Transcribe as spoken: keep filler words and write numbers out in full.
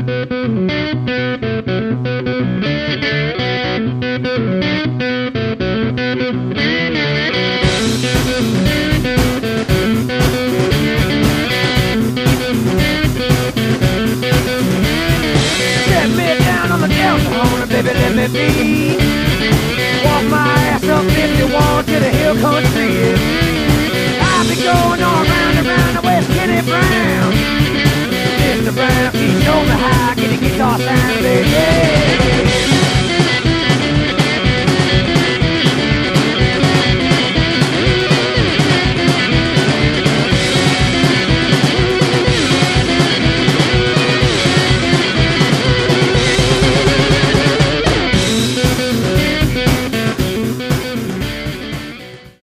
Let me down on the telephone, baby, let me be.